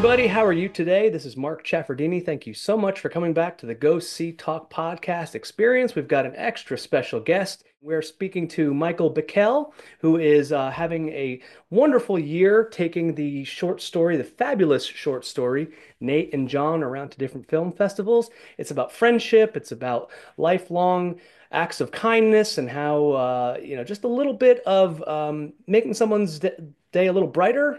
everybody. How are you today? This is Mark Chaffardini. Thank you so much for coming back to the Go See Talk podcast experience. We've got an extra special guest. We're speaking to Michael Bickel, who is having a wonderful year taking the short story, the fabulous short story, Nate and John, around to different film festivals. It's about friendship, it's about lifelong acts of kindness and how, just a little bit of making someone's day a little brighter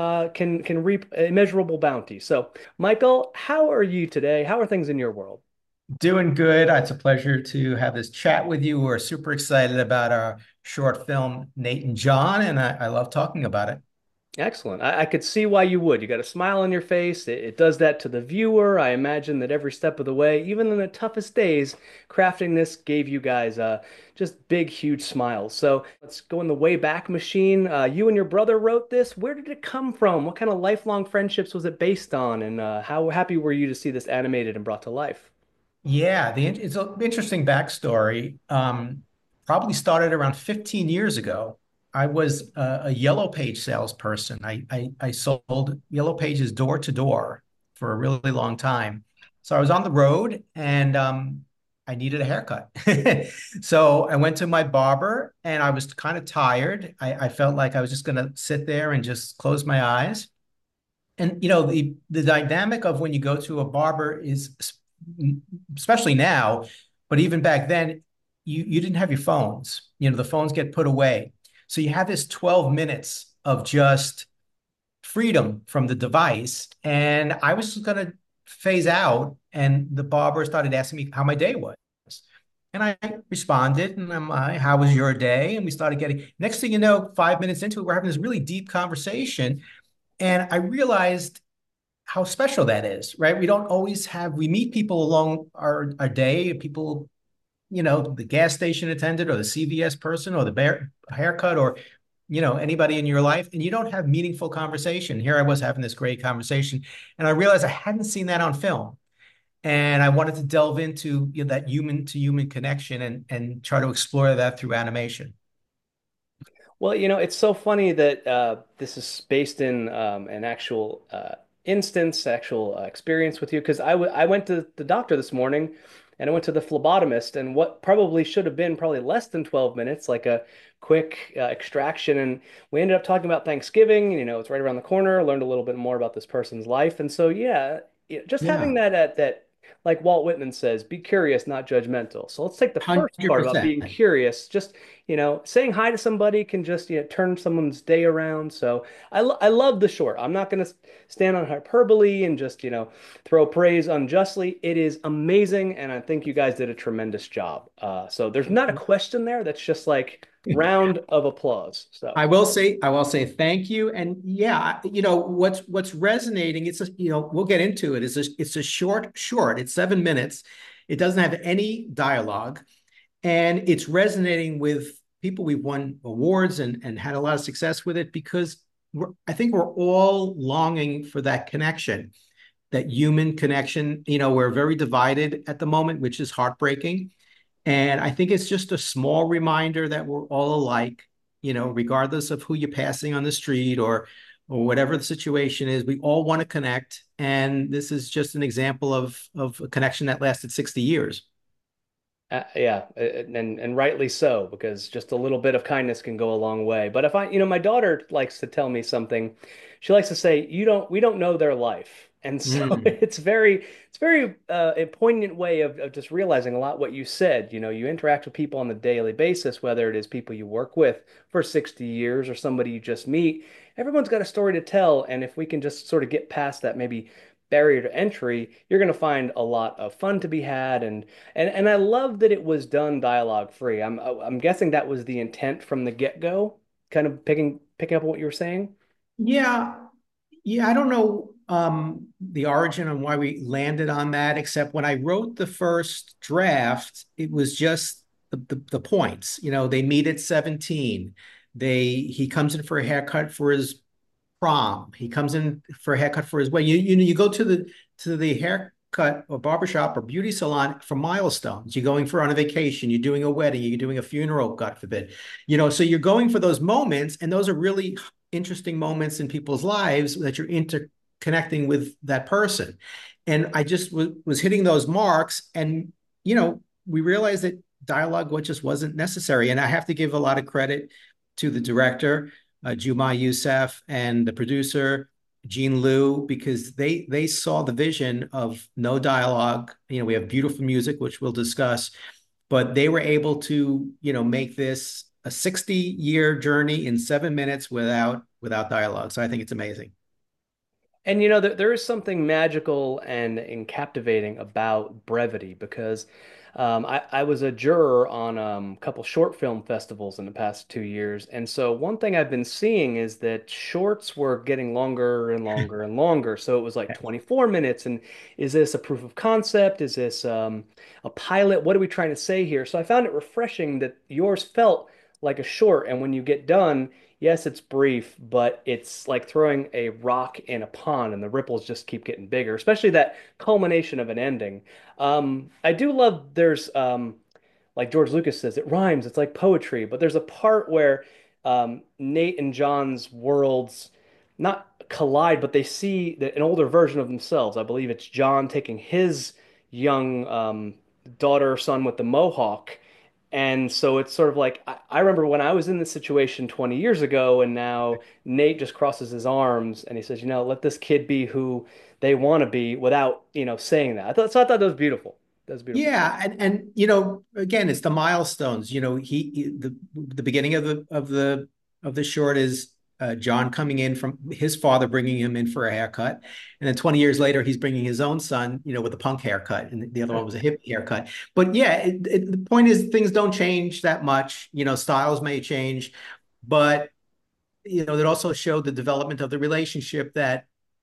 can reap immeasurable bounty. So, Michael, how are you today? How are things in your world? Doing good. It's a pleasure to have this chat with you. We're super excited about our short film, Nate and John, and I love talking about it. Excellent. I could see why you would. You got a smile on your face. It does that to the viewer. I imagine that every step of the way, even in the toughest days, crafting this gave you guys just big, huge smiles. So let's go in the way back machine. You and your brother wrote this. Where did it come from? What kind of lifelong friendships was it based on? And how happy were you to see this animated and brought to life? Yeah, it's an interesting backstory. Probably started around 15 years ago. I was a Yellow Page salesperson. I sold Yellow Pages door to door for a really long time. So I was on the road and I needed a haircut. So I went to my barber and I was kind of tired. I felt like I was just going to sit there and just close my eyes. And the dynamic of when you go to a barber is, especially now, but even back then, you didn't have your phones. The phones get put away. So you have this 12 minutes of just freedom from the device. And I was going to phase out, and the barber started asking me how my day was. And I responded, and I'm like, how was your day? And we started getting, next thing you know, 5 minutes into it, we're having this really deep conversation. And I realized how special that is, right? We don't always have, we meet people along our day, people, the gas station attendant or the CVS person or the haircut or, anybody in your life, and you don't have meaningful conversation. Here I was having this great conversation, and I realized I hadn't seen that on film. And I wanted to delve into that human to human connection and try to explore that through animation. Well, it's so funny that this is based in an actual instance, actual experience with you. Because I went to the doctor this morning and I went to the phlebotomist, and what probably should have been probably less than 12 minutes, like a quick extraction. And we ended up talking about Thanksgiving. It's right around the corner. Learned a little bit more about this person's life. And so, just having Yeah, that, like Walt Whitman says, be curious, not judgmental. So let's take the first part about 100%. being curious. Just saying hi to somebody can just, turn someone's day around. So I love the short. I'm not going to stand on hyperbole and just, throw praise unjustly. It is amazing. And I think you guys did a tremendous job. So there's not a question there. That's just like round of applause. So. I will say thank you. And yeah, what's resonating, we'll get into it. It's a short. It's 7 minutes. It doesn't have any dialogue, and it's resonating with people. We've won awards and had a lot of success with it because I think we're all longing for that connection, that human connection. We're very divided at the moment, which is heartbreaking. And I think it's just a small reminder that we're all alike, regardless of who you're passing on the street or whatever the situation is. We all want to connect. And this is just an example of a connection that lasted 60 years. Yeah, and rightly so, because just a little bit of kindness can go a long way. But if my daughter likes to tell me something, she likes to say, we don't know their life." And so Mm. it's very a poignant way of just realizing a lot what you said. You interact with people on a daily basis, whether it is people you work with for 60 years or somebody you just meet. Everyone's got a story to tell, and if we can just sort of get past that maybe barrier to entry, you're going to find a lot of fun to be had. And I love that it was done dialogue free. I'm guessing that was the intent from the get-go, kind of picking up on what you were saying. Yeah. Yeah. I don't know the origin and why we landed on that, except when I wrote the first draft, it was just the points. They meet at 17. He comes in for a haircut for his prom. He comes in for a haircut for his wedding. You go to the haircut or barbershop or beauty salon for milestones. You're going for on a vacation. You're doing a wedding. You're doing a funeral, God forbid. So you're going for those moments, and those are really interesting moments in people's lives that you're connecting with that person. And I just was hitting those marks. And, we realized that dialogue just wasn't necessary. And I have to give a lot of credit to the director, Jumai Yousef, and the producer, Jean Liu, because they saw the vision of no dialogue. We have beautiful music, which we'll discuss, but they were able to, make this a 60-year journey in 7 minutes without dialogue. So I think it's amazing. And there is something magical and captivating about brevity because I was a juror on a couple short film festivals in the past 2 years. And so one thing I've been seeing is that shorts were getting longer and longer and longer. So it was like 24 minutes. And is this a proof of concept? Is this a pilot? What are we trying to say here? So I found it refreshing that yours felt like a short. And when you get done, yes, it's brief, but it's like throwing a rock in a pond and the ripples just keep getting bigger, especially that culmination of an ending. I do love there's like George Lucas says, it rhymes, it's like poetry, but there's a part where Nate and John's worlds not collide, but they see an older version of themselves. I believe it's John taking his young daughter or son with the mohawk. And so it's sort of like I remember when I was in this situation 20 years ago, and now Nate just crosses his arms and he says, let this kid be who they want to be without, saying that. I thought that was beautiful. That was beautiful. Yeah, and again, it's the milestones. The beginning of the short is John coming in from his father bringing him in for a haircut, and then 20 years later he's bringing his own son, with a punk haircut, and the other one was a hippie haircut. But yeah, the point is things don't change that much. Styles may change, but it also showed the development of the relationship that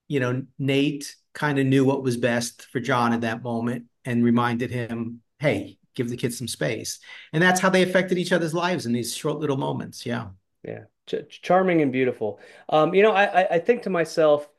Nate kind of knew what was best for John at that moment and reminded him, hey, give the kid some space. And that's how they affected each other's lives in these short little moments. Yeah. Yeah, charming and beautiful. I think to myself,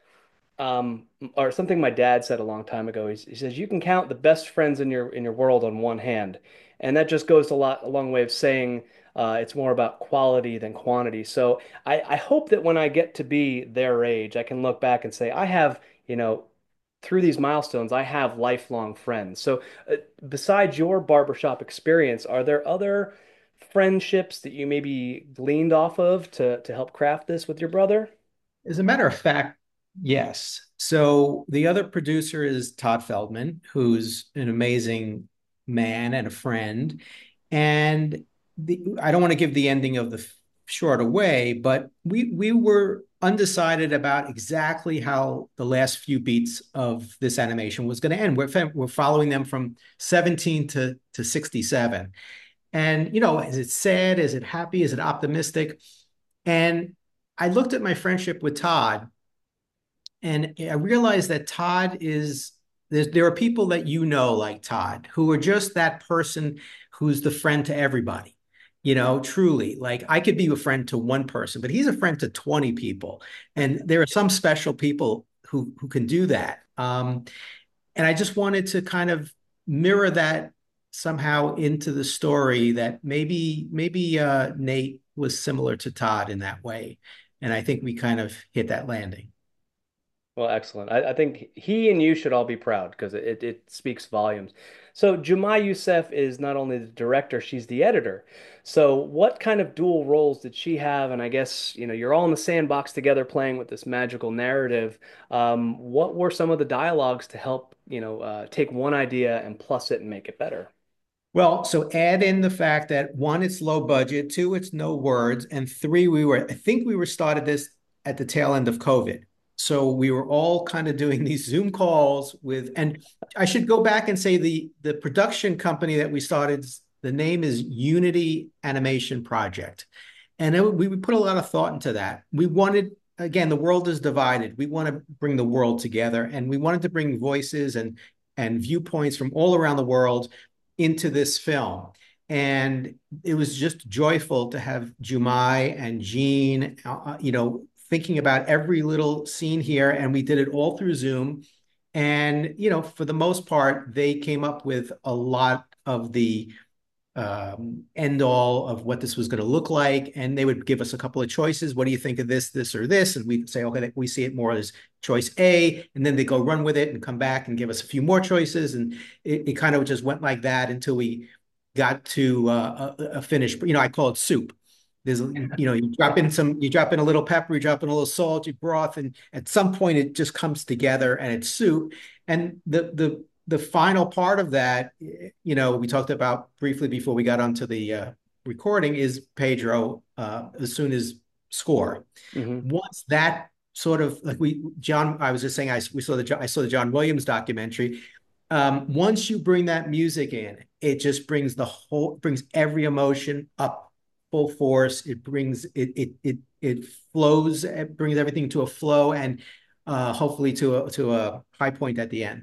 or something my dad said a long time ago. He says you can count the best friends in your world on one hand, and that just goes a long way of saying it's more about quality than quantity. So I hope that when I get to be their age, I can look back and say I have, through these milestones, I have lifelong friends. So besides your barbershop experience, are there other friendships that you maybe gleaned off of to help craft this with your brother? As a matter of fact, yes. So the other producer is Todd Feldman, who's an amazing man and a friend. And I don't want to give the ending of the short away, but we were undecided about exactly how the last few beats of this animation was going to end. We're following them from 17 to 67. And, is it sad? Is it happy? Is it optimistic? And I looked at my friendship with Todd, and I realized that Todd is there are people that like Todd who are just that person who's the friend to everybody. Truly, like I could be a friend to one person, but he's a friend to 20 people. And there are some special people who can do that. And I just wanted to kind of mirror that somehow into the story, that maybe Nate was similar to Todd in that way. And I think we kind of hit that landing. Well, excellent. I think he and you should all be proud because it speaks volumes. So Jumai Yousef is not only the director, she's the editor. So what kind of dual roles did she have? And I guess, you're all in the sandbox together playing with this magical narrative. What were some of the dialogues to help, take one idea and plus it and make it better? Well, so add in the fact that one, it's low budget, two, it's no words, and three, I think we were started this at the tail end of COVID. So we were all kind of doing these Zoom calls and I should go back and say the production company that we started, the name is Unity Animation Project. And we put a lot of thought into that. We wanted, again, the world is divided. We want to bring the world together, and we wanted to bring voices and viewpoints from all around the world into this film. And it was just joyful to have Jumai and Jean, thinking about every little scene here. And we did it all through Zoom. And, for the most part, they came up with a lot of the end all of what this was going to look like. And they would give us a couple of choices. What do you think of this, this, or this? And we'd say, okay, we see it more as choice A. And then they go run with it and come back and give us a few more choices. And it kind of just went like that until we got to a finished, I call it soup. There's, you drop in a little pepper, you drop in a little salt, you broth, and at some point it just comes together and it's soup. And the final part of that, we talked about briefly before we got onto the recording is Pedro, as soon as score. Hmm. Once that sort of like John, I was just saying, I saw the John Williams documentary. Once you bring that music in, it just brings every emotion up full force. It flows, it brings everything to a flow and hopefully to a high point at the end.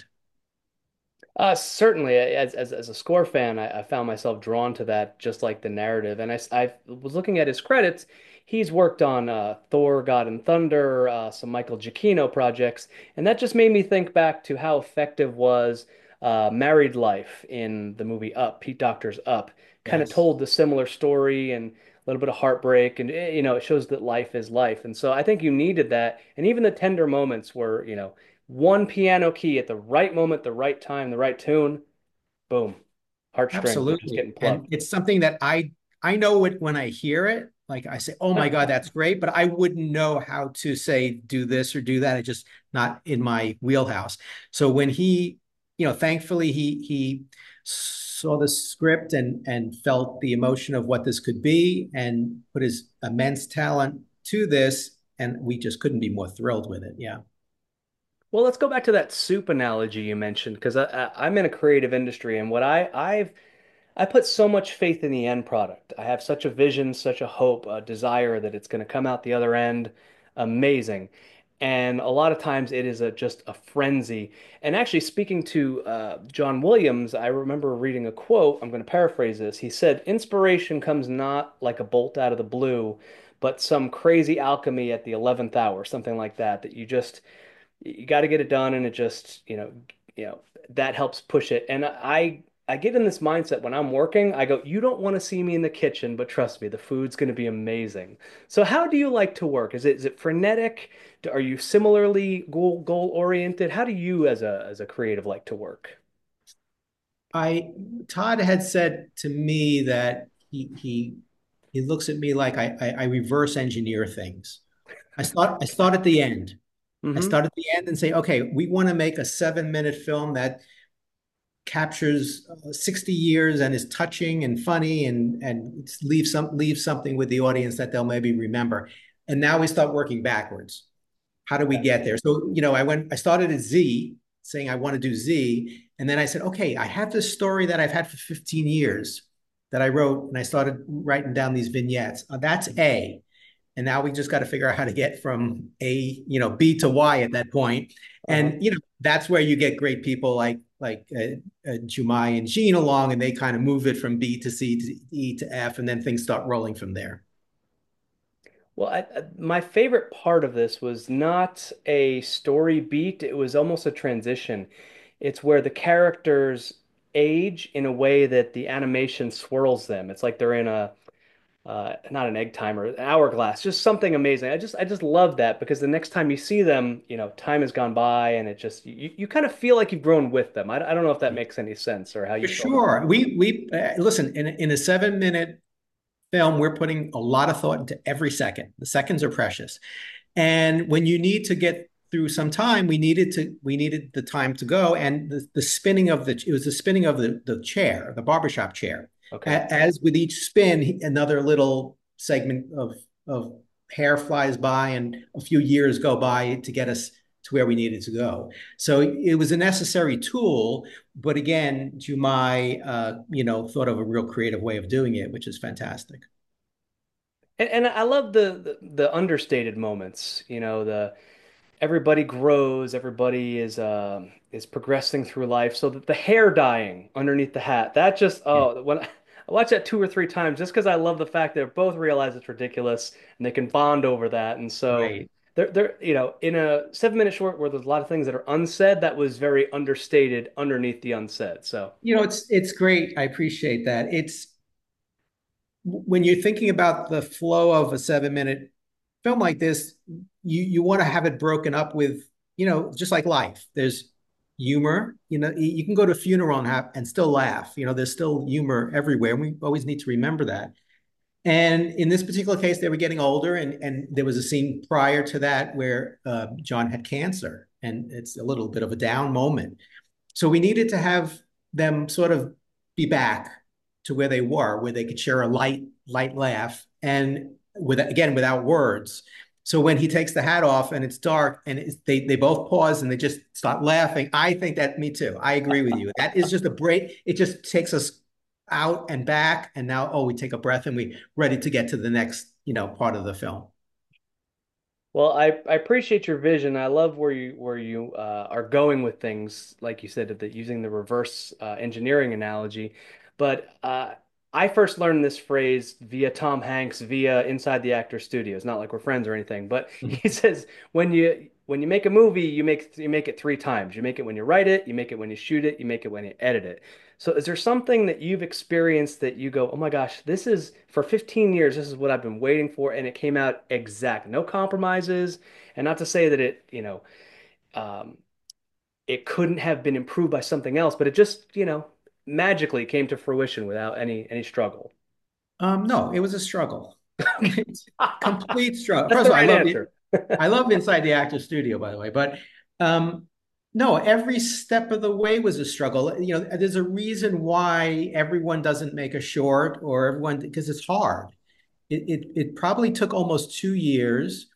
Certainly, as a score fan, I found myself drawn to that, just like the narrative. And I was looking at his credits. He's worked on Thor, God and Thunder, some Michael Giacchino projects, and that just made me think back to how effective was Married Life in the movie Up. Pete Docter's Up kind of Yes. told the similar story and a little bit of heartbreak, and it shows that life is life. And so I think you needed that, and even the tender moments were, one piano key at the right moment, the right time, the right tune, boom, heartstrings are just Absolutely. getting And plucked. it's something that I know it when I hear it. Like I say, oh my God, that's great. But I wouldn't know how to say do this or do that. It's just not in my wheelhouse. So when thankfully he saw the script and felt the emotion of what this could be and put his immense talent to this. And we just couldn't be more thrilled with it. Yeah. Well, let's go back to that soup analogy you mentioned because I'm in a creative industry, and what I put so much faith in the end product. I have such a vision, such a hope, a desire that it's going to come out the other end amazing. And a lot of times it is just a frenzy. And actually, speaking to John Williams, I remember reading a quote. I'm going to paraphrase this. He said, "Inspiration comes not like a bolt out of the blue, but some crazy alchemy at the 11th hour, something like that, that you got to get it done, and it just that helps push it. And I get in this mindset when I'm working. I go, you don't want to see me in the kitchen, but trust me, the food's going to be amazing. So how do you like to work? Is it frenetic? Are you similarly goal oriented? How do you as a creative like to work? I Todd had said to me that he looks at me like I reverse engineer things. I start at the end. I Hmm. start at the end and say, okay, we want to make a 7-minute film that captures 60 years and is touching and funny and leave something with the audience that they'll maybe remember. And now we start working backwards. How do we get there? So, I started at Z saying I want to do Z. And then I said, okay, I have this story that I've had for 15 years that I wrote, and I started writing down these vignettes. That's A. And now we just got to figure out how to get from B to Y at that point. Uh-huh. And, that's where you get great people like Jumai and Gene along, and they kind of move it from B to C to E to F, and then things start rolling from there. Well, my favorite part of this was not a story beat, it was almost a transition. It's where the characters age in a way that the animation swirls them. It's like they're in a not an egg timer, an hourglass, just something amazing. I just love that because the next time you see them, time has gone by and it just you kind of feel like you've grown with them. I don't know if that makes any sense or how For you felt about sure. We listen in a 7-minute film. We're putting a lot of thought into every second. The seconds are precious, and when you need to get through some time, we needed the time to go, and the spinning of it was the spinning of the chair, the barbershop chair. it. Okay. As with each spin, another little segment of hair flies by, and a few years go by to get us to where we needed to go. So it was a necessary tool, but again, Jumai, thought of a real creative way of doing it, which is fantastic. And I love the understated moments, the everybody grows, everybody is progressing through life. So that the hair dyeing underneath the hat, that just Yeah. when I watch that 2 or 3 times, just because I love the fact that both realize it's ridiculous and they can bond over that. And so Right. they're in a 7 minute short where there's a lot of things that are unsaid, that was very understated underneath the unsaid. So It's great. I appreciate that. when you're thinking about the flow of a 7 minute film like this, you want to have it broken up with, just like life. There's humor. You can go to a funeral and still laugh. There's still humor everywhere. And we always need to remember that. And in this particular case, they were getting older, and there was a scene prior to that where John had cancer, and it's a little bit of a down moment. So we needed to have them sort of be back to where they were, where they could share a light laugh, and without words. So when he takes the hat off and it's dark, and they both pause and they just start laughing. I think that me too. I agree with you. That is just a break. It just takes us out and back, and now we take a breath and we ready to get to the next part of the film. Well, I appreciate your vision. I love where you are going with things, like you said, that using the reverse engineering analogy. But I first learned this phrase via Tom Hanks via Inside the Actor Studio. It's not like we're friends or anything, but he says when you make a movie, you make it three times. You make it when you write it, you make it when you shoot it, you make it when you edit it. So is there something that you've experienced that you go, oh my gosh, this is for 15 years, this is what I've been waiting for, and it came out exact, no compromises, and not to say that um, it couldn't have been improved by something else, but it just, magically came to fruition without any struggle. No, it was a struggle. It's complete struggle. That's First the of all, right answer. I love Inside the Actor Studio, by the way, but um, no, every step of the way was a struggle. There's a reason why everyone doesn't make a short, or everyone, because it's hard. It probably took almost 2 years.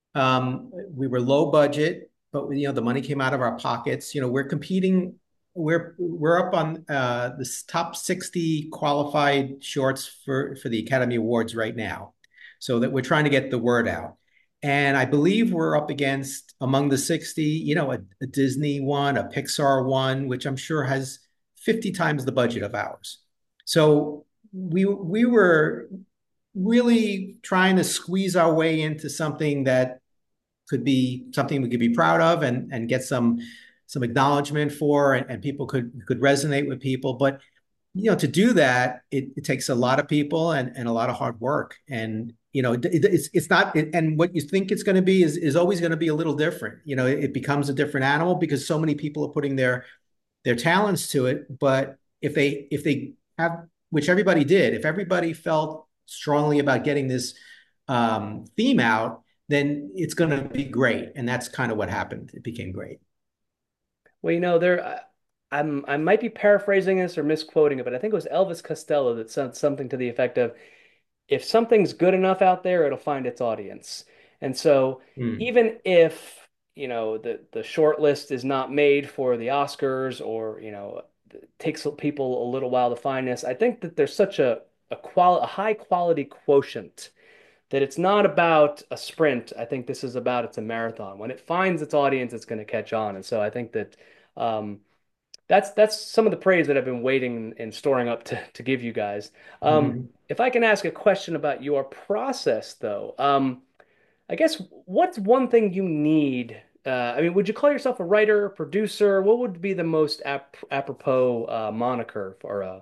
We were low budget, but the money came out of our pockets. We're competing. We're up on this top 60 qualified shorts for the Academy Awards right now, so that we're trying to get the word out. And I believe we're up against, among the 60, a Disney one, a Pixar one, which I'm sure has 50 times the budget of ours. So we were really trying to squeeze our way into something that could be something we could be proud of, and get some acknowledgement for, and people could resonate with people. But to do that, it takes a lot of people, and a lot of hard work. And it's not, and what you think it's going to be is always going to be a little different. It becomes a different animal because so many people are putting their talents to it. But if they have, which everybody did, if everybody felt strongly about getting this theme out, then it's going to be great. And that's kind of what happened. It became great. Well, I might be paraphrasing this or misquoting it, but I think it was Elvis Costello that said something to the effect of, if something's good enough out there, it'll find its audience. And so Mm. even if, the short list is not made for the Oscars, or, it takes people a little while to find this, I think that there's such a high quality quotient that it's not about a sprint. I think this is about it's a marathon. When it finds its audience, it's going to catch on. And so I think that um, that's some of the praise that I've been waiting and storing up to give you guys. Mhm. If I can ask a question about your process, though, I guess what's one thing you need? I mean, would you call yourself a writer, producer? What would be the most apropos moniker for a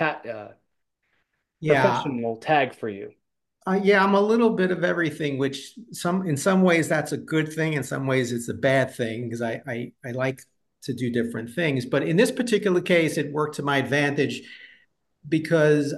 Yeah. professional tag for you? Yeah, I'm a little bit of everything, which in some ways that's a good thing. In some ways it's a bad thing, because I like to do different things. But in this particular case, it worked to my advantage because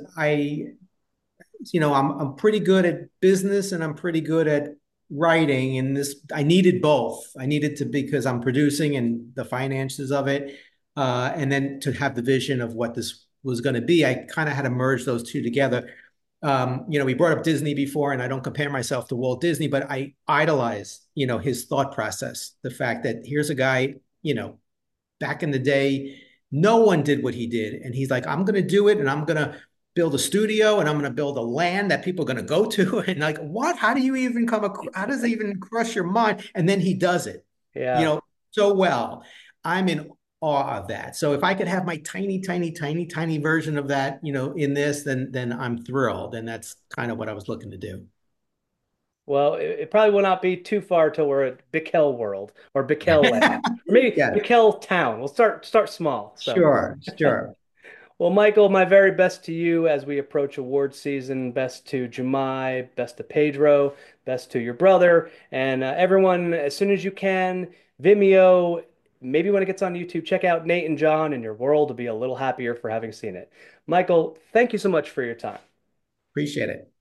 I'm pretty good at business and I'm pretty good at writing. And this, I needed both. I needed to, because I'm producing and the finances of it, and then to have the vision of what this was going to be. I kind of had to merge those two together. We brought up Disney before, and I don't compare myself to Walt Disney, but I idolize, his thought process. The fact that here's a guy, back in the day, no one did what he did. And he's like, I'm going to do it, and I'm going to build a studio, and I'm going to build a land that people are going to go to. And like, what? How do you even how does it even cross your mind? And then he does it, you Yeah. know, so well. I'm in awe of that. So if I could have my tiny, tiny, tiny, tiny version of that, in this, then I'm thrilled. And that's kind of what I was looking to do. Well, it probably will not be too far till we're at Bickel World or Bickel Land, or maybe Yeah, Bickel Town. We'll start small. So, sure, sure. Well, Michael, my very best to you as we approach award season. Best to Jemai, best to Pedro, best to your brother, and everyone, as soon as you can, Vimeo, maybe when it gets on YouTube, check out Nate and John, and your world will be a little happier for having seen it. Michael, thank you so much for your time. Appreciate it.